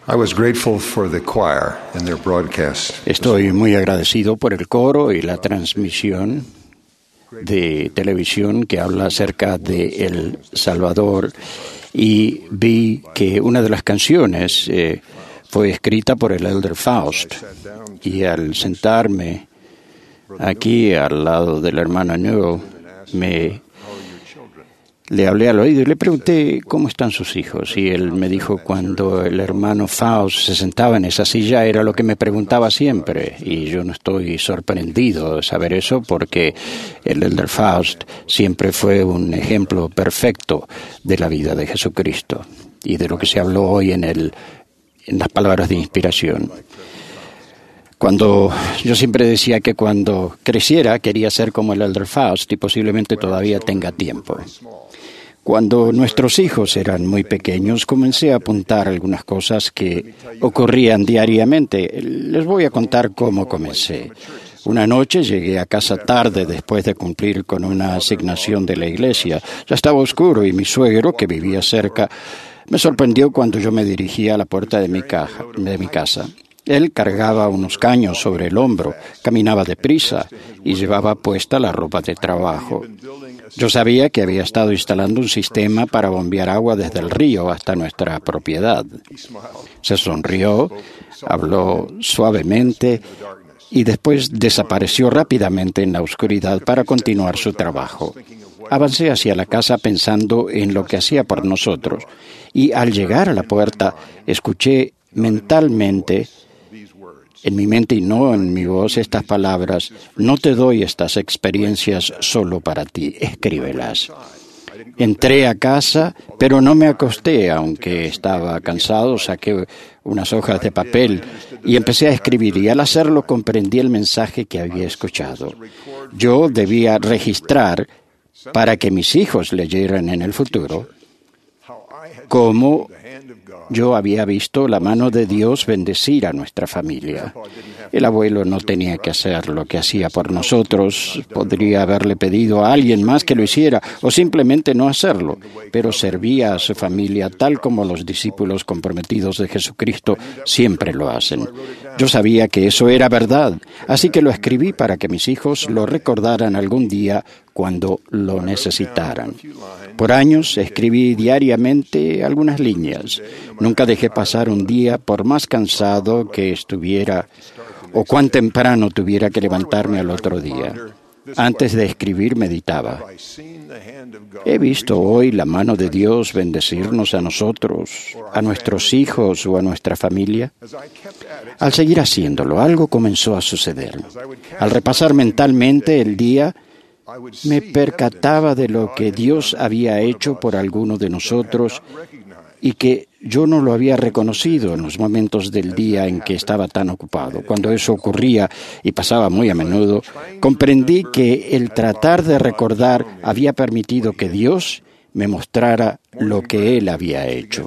I was grateful for the choir and their broadcast. Estoy muy agradecido por el coro y la transmisión de televisión que habla acerca de El Salvador, y vi que una de las canciones fue escrita por el Elder Faust, y al sentarme aquí al lado del hermano Newell le hablé al oído y le pregunté cómo están sus hijos, y él me dijo cuando el hermano Faust se sentaba en esa silla era lo que me preguntaba siempre, y yo no estoy sorprendido de saber eso porque el Elder Faust siempre fue un ejemplo perfecto de la vida de Jesucristo y de lo que se habló hoy en las palabras de inspiración. Yo siempre decía que cuando creciera quería ser como el Elder Faust y posiblemente todavía tenga tiempo. Cuando nuestros hijos eran muy pequeños, comencé a apuntar algunas cosas que ocurrían diariamente. Les voy a contar cómo comencé. Una noche llegué a casa tarde después de cumplir con una asignación de la iglesia. Ya estaba oscuro y mi suegro, que vivía cerca, me sorprendió cuando yo me dirigía a la puerta de mi casa. Él cargaba unos caños sobre el hombro, caminaba deprisa y llevaba puesta la ropa de trabajo. Yo sabía que había estado instalando un sistema para bombear agua desde el río hasta nuestra propiedad. Se sonrió, habló suavemente y después desapareció rápidamente en la oscuridad para continuar su trabajo. Avancé hacia la casa pensando en lo que hacía por nosotros, y al llegar a la puerta escuché mentalmente, en mi mente y no en mi voz, estas palabras: no te doy estas experiencias solo para ti, escríbelas. Entré a casa, pero no me acosté, aunque estaba cansado. Saqué unas hojas de papel y empecé a escribir, y al hacerlo comprendí el mensaje que había escuchado. Yo debía registrar para que mis hijos leyeran en el futuro cómo yo había visto la mano de Dios bendecir a nuestra familia. El abuelo no tenía que hacer lo que hacía por nosotros. Podría haberle pedido a alguien más que lo hiciera o simplemente no hacerlo, pero servía a su familia tal como los discípulos comprometidos de Jesucristo siempre lo hacen. Yo sabía que eso era verdad, así que lo escribí para que mis hijos lo recordaran algún día cuando lo necesitaran. Por años escribí diariamente algunas líneas. Nunca dejé pasar un día, por más cansado que estuviera o cuán temprano tuviera que levantarme al otro día. Antes de escribir meditaba: ¿he visto hoy la mano de Dios bendecirnos a nosotros, a nuestros hijos o a nuestra familia? Al seguir haciéndolo, algo comenzó a suceder. Al repasar mentalmente el día, me percataba de lo que Dios había hecho por alguno de nosotros y que yo no lo había reconocido en los momentos del día en que estaba tan ocupado. Cuando eso ocurría, y pasaba muy a menudo, comprendí que el tratar de recordar había permitido que Dios me mostrara lo que Él había hecho.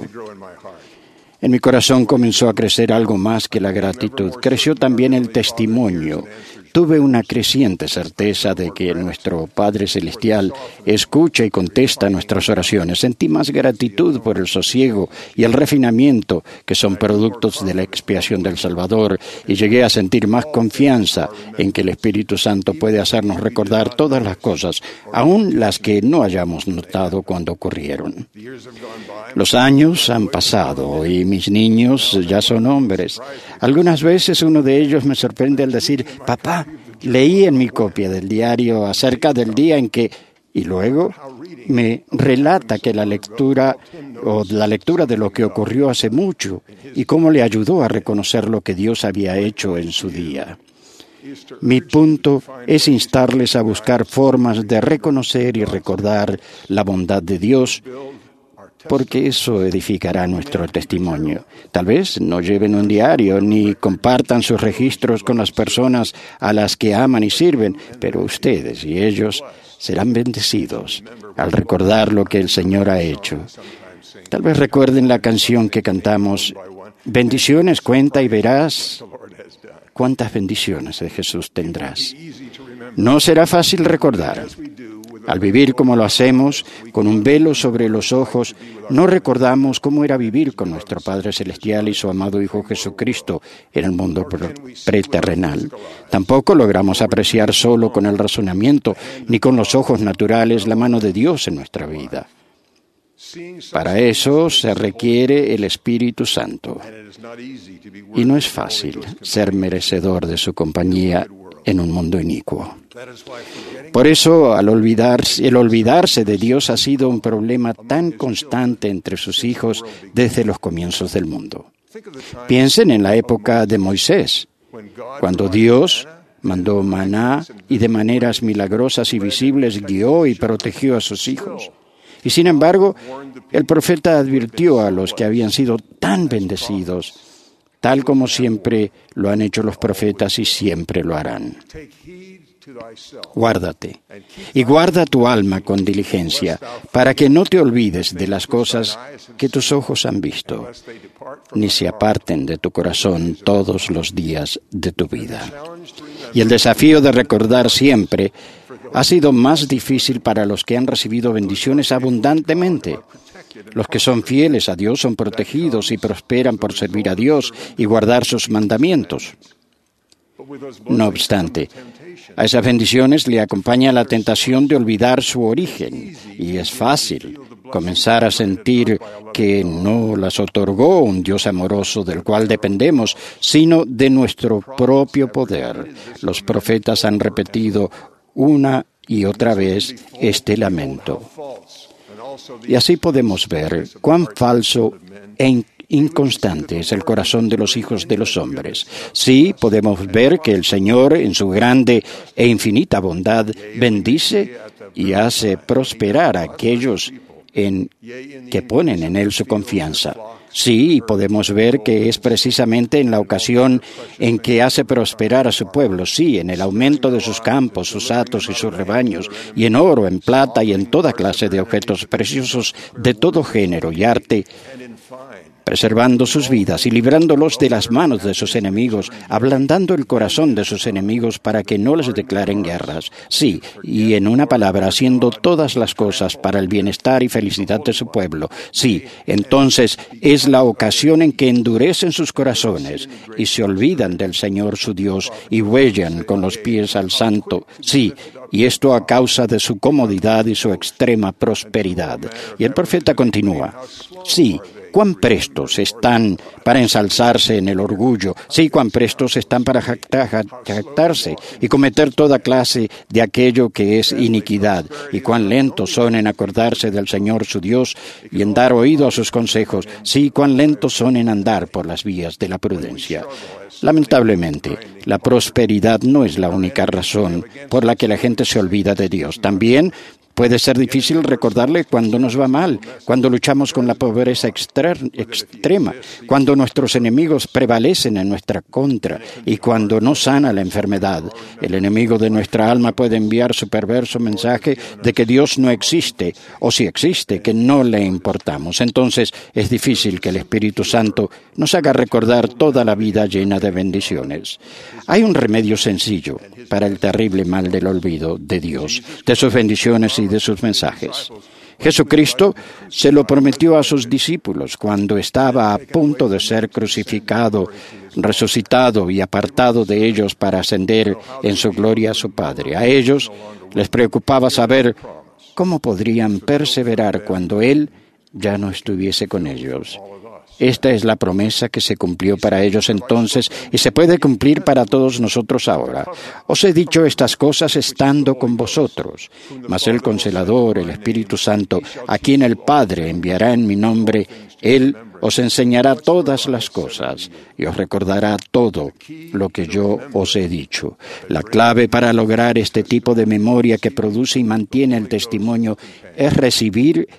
En mi corazón comenzó a crecer algo más que la gratitud. Creció también el testimonio. Tuve una creciente certeza de que nuestro Padre Celestial escucha y contesta nuestras oraciones. Sentí más gratitud por el sosiego y el refinamiento que son productos de la expiación del Salvador, y llegué a sentir más confianza en que el Espíritu Santo puede hacernos recordar todas las cosas, aun las que no hayamos notado cuando ocurrieron. Los años han pasado y mis niños ya son hombres. Algunas veces uno de ellos me sorprende al decir: «Papá, leí en mi copia del diario acerca del día en que…», y luego me relata que la lectura de lo que ocurrió hace mucho y cómo le ayudó a reconocer lo que Dios había hecho en su día. Mi punto es instarles a buscar formas de reconocer y recordar la bondad de Dios, porque eso edificará nuestro testimonio. Tal vez no lleven un diario ni compartan sus registros con las personas a las que aman y sirven, pero ustedes y ellos serán bendecidos al recordar lo que el Señor ha hecho. Tal vez recuerden la canción que cantamos: «Bendiciones cuenta y verás cuántas bendiciones de Jesús tendrás». No será fácil recordar, Al vivir como lo hacemos, con un velo sobre los ojos, no recordamos cómo era vivir con nuestro Padre Celestial y su amado Hijo Jesucristo en el mundo preterrenal. Tampoco logramos apreciar solo con el razonamiento ni con los ojos naturales la mano de Dios en nuestra vida. Para eso se requiere el Espíritu Santo. Y no es fácil ser merecedor de su compañía en un mundo inicuo. Por eso, el olvidarse de Dios ha sido un problema tan constante entre sus hijos desde los comienzos del mundo. Piensen en la época de Moisés, cuando Dios mandó maná y de maneras milagrosas y visibles guió y protegió a sus hijos. Y sin embargo, el profeta advirtió a los que habían sido tan bendecidos, tal como siempre lo han hecho los profetas y siempre lo harán. Guárdate y guarda tu alma con diligencia, para que no te olvides de las cosas que tus ojos han visto, ni se aparten de tu corazón todos los días de tu vida. Y el desafío de recordar siempre ha sido más difícil para los que han recibido bendiciones abundantemente. Los que son fieles a Dios son protegidos y prosperan por servir a Dios y guardar sus mandamientos. No obstante, a esas bendiciones le acompaña la tentación de olvidar su origen, y es fácil comenzar a sentir que no las otorgó un Dios amoroso del cual dependemos, sino de nuestro propio poder. Los profetas han repetido una y otra vez este lamento. Y así podemos ver cuán falso e inconstante es el corazón de los hijos de los hombres. Sí, podemos ver que el Señor, en su grande e infinita bondad, bendice y hace prosperar a aquellos que ponen en Él su confianza. Sí, podemos ver que es precisamente en la ocasión en que hace prosperar a su pueblo, sí, en el aumento de sus campos, sus hatos y sus rebaños, y en oro, en plata y en toda clase de objetos preciosos de todo género y arte, preservando sus vidas y librándolos de las manos de sus enemigos, ablandando el corazón de sus enemigos para que no les declaren guerras. Sí, y en una palabra, haciendo todas las cosas para el bienestar y felicidad de su pueblo. Sí, entonces es la ocasión en que endurecen sus corazones y se olvidan del Señor su Dios y huellan con los pies al Santo. Sí, y esto a causa de su comodidad y su extrema prosperidad. Y el profeta continúa. Sí, cuán prestos están para ensalzarse en el orgullo, sí, cuán prestos están para jactarse y cometer toda clase de aquello que es iniquidad, y cuán lentos son en acordarse del Señor su Dios y en dar oído a sus consejos, sí, cuán lentos son en andar por las vías de la prudencia. Lamentablemente, la prosperidad no es la única razón por la que la gente se olvida de Dios. También puede ser difícil recordarle cuando nos va mal, cuando luchamos con la pobreza extrema, cuando nuestros enemigos prevalecen en nuestra contra y cuando no sana la enfermedad. El enemigo de nuestra alma puede enviar su perverso mensaje de que Dios no existe, o si existe, que no le importamos. Entonces es difícil que el Espíritu Santo nos haga recordar toda la vida llena de bendiciones. Hay un remedio sencillo para el terrible mal del olvido de Dios, de sus bendiciones y de sus mensajes. Jesucristo se lo prometió a sus discípulos cuando estaba a punto de ser crucificado, resucitado y apartado de ellos para ascender en su gloria a su Padre. A ellos les preocupaba saber cómo podrían perseverar cuando Él ya no estuviese con ellos. Esta es la promesa que se cumplió para ellos entonces y se puede cumplir para todos nosotros ahora. Os he dicho estas cosas estando con vosotros, mas el Consolador, el Espíritu Santo, a quien el Padre enviará en mi nombre, Él os enseñará todas las cosas y os recordará todo lo que yo os he dicho. La clave para lograr este tipo de memoria que produce y mantiene el testimonio es recibir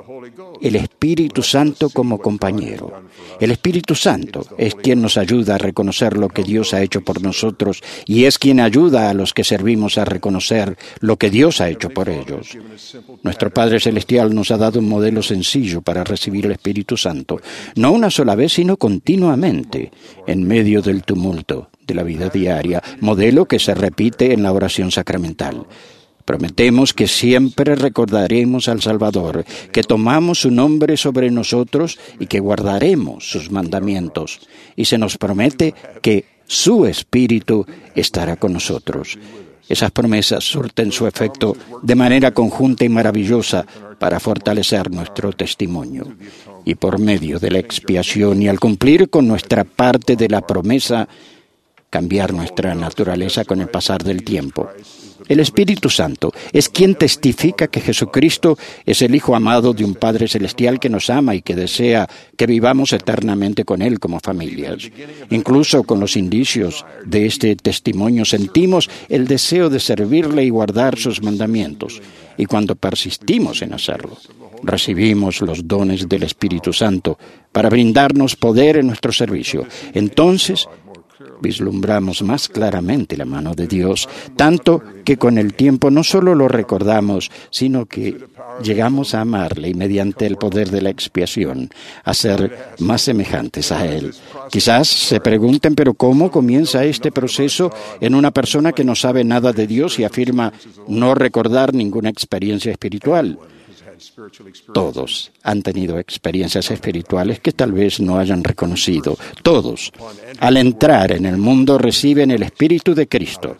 el Espíritu Santo como compañero. El Espíritu Santo es quien nos ayuda a reconocer lo que Dios ha hecho por nosotros y es quien ayuda a los que servimos a reconocer lo que Dios ha hecho por ellos. Nuestro Padre Celestial nos ha dado un modelo sencillo para recibir el Espíritu Santo, no una sola vez, sino continuamente, en medio del tumulto de la vida diaria, modelo que se repite en la oración sacramental. Prometemos que siempre recordaremos al Salvador, que tomamos su nombre sobre nosotros y que guardaremos sus mandamientos. Y se nos promete que su Espíritu estará con nosotros. Esas promesas surten su efecto de manera conjunta y maravillosa para fortalecer nuestro testimonio. Y por medio de la expiación y al cumplir con nuestra parte de la promesa, cambiar nuestra naturaleza con el pasar del tiempo. El Espíritu Santo es quien testifica que Jesucristo es el Hijo amado de un Padre Celestial que nos ama y que desea que vivamos eternamente con Él como familias. Incluso con los indicios de este testimonio sentimos el deseo de servirle y guardar sus mandamientos. Y cuando persistimos en hacerlo, recibimos los dones del Espíritu Santo para brindarnos poder en nuestro servicio. Entonces, vislumbramos más claramente la mano de Dios, tanto que con el tiempo no solo lo recordamos, sino que llegamos a amarle y mediante el poder de la expiación a ser más semejantes a Él. Quizás se pregunten, pero ¿cómo comienza este proceso en una persona que no sabe nada de Dios y afirma no recordar ninguna experiencia espiritual? Todos han tenido experiencias espirituales que tal vez no hayan reconocido. Todos, al entrar en el mundo, reciben el Espíritu de Cristo.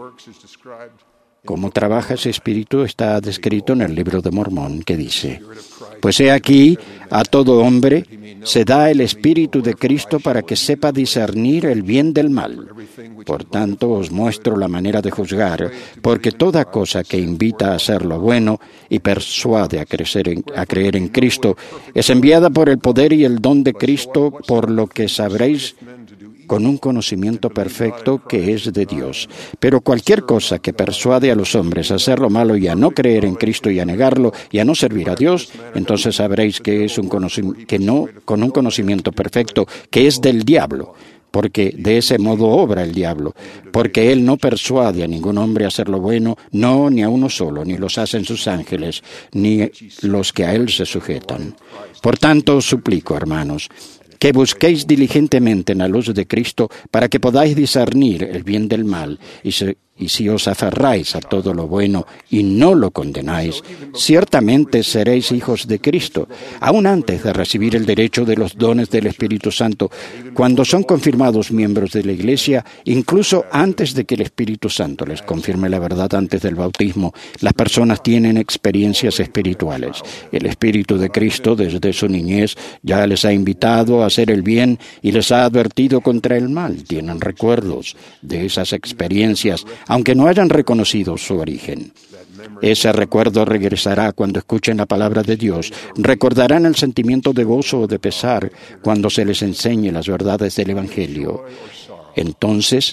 Cómo trabaja ese Espíritu está descrito en el Libro de Mormón, que dice: pues he aquí, a todo hombre se da el Espíritu de Cristo para que sepa discernir el bien del mal. Por tanto, os muestro la manera de juzgar, porque toda cosa que invita a hacer lo bueno y persuade a creer en Cristo es enviada por el poder y el don de Cristo, por lo que sabréis con un conocimiento perfecto que es de Dios. Pero cualquier cosa que persuade a los hombres a hacer lo malo y a no creer en Cristo y a negarlo y a no servir a Dios, entonces sabréis que es con un conocimiento perfecto que es del diablo, porque de ese modo obra el diablo, porque él no persuade a ningún hombre a hacer lo bueno, no, ni a uno solo, ni los hacen sus ángeles, ni los que a él se sujetan. Por tanto, os suplico, hermanos, que busquéis diligentemente en la luz de Cristo para que podáis discernir el bien del mal, y si os aferráis a todo lo bueno y no lo condenáis, ciertamente seréis hijos de Cristo, aún antes de recibir el derecho de los dones del Espíritu Santo, cuando son confirmados miembros de la Iglesia, incluso antes de que el Espíritu Santo les confirme la verdad antes del bautismo. Las personas tienen experiencias espirituales. El Espíritu de Cristo, desde su niñez, ya les ha invitado a hacer el bien y les ha advertido contra el mal. Tienen recuerdos de esas experiencias, aunque no hayan reconocido su origen. Ese recuerdo regresará cuando escuchen la palabra de Dios. Recordarán el sentimiento de gozo o de pesar cuando se les enseñe las verdades del Evangelio. Entonces,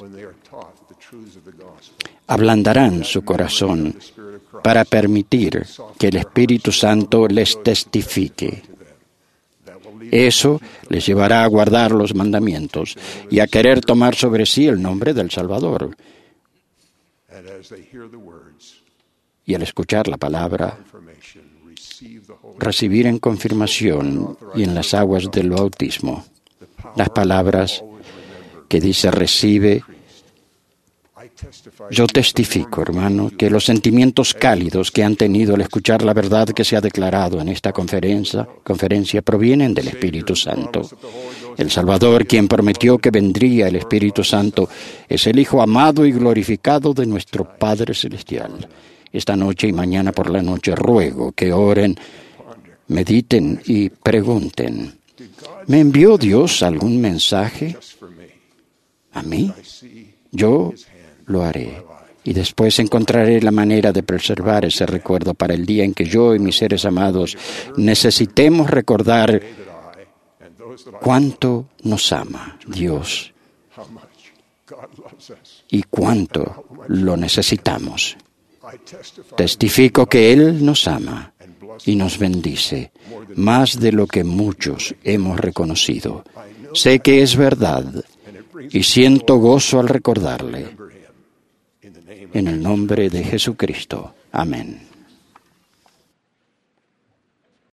ablandarán su corazón para permitir que el Espíritu Santo les testifique. Eso les llevará a guardar los mandamientos y a querer tomar sobre sí el nombre del Salvador. Y al escuchar la palabra, recibir en confirmación y en las aguas del bautismo las palabras que dice recibe. Yo testifico, hermano, que los sentimientos cálidos que han tenido al escuchar la verdad que se ha declarado en esta conferencia provienen del Espíritu Santo. El Salvador, quien prometió que vendría el Espíritu Santo, es el Hijo amado y glorificado de nuestro Padre Celestial. Esta noche y mañana por la noche ruego que oren, mediten y pregunten: ¿me envió Dios algún mensaje a mí? Yo lo haré. Y después encontraré la manera de preservar ese recuerdo para el día en que yo y mis seres amados necesitemos recordar cuánto nos ama Dios y cuánto lo necesitamos. Testifico que Él nos ama y nos bendice más de lo que muchos hemos reconocido. Sé que es verdad y siento gozo al recordarle. En el nombre de Jesucristo. Amén.